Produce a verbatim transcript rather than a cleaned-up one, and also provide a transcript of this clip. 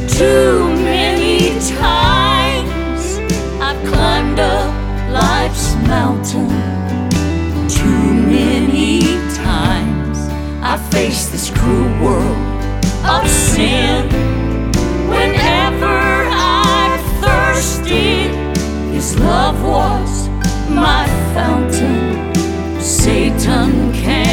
Too many times I've climbed up life's mountain. Too many times I faced this cruel world of sin. Whenever I thirsted, His love was my fountain. Satan came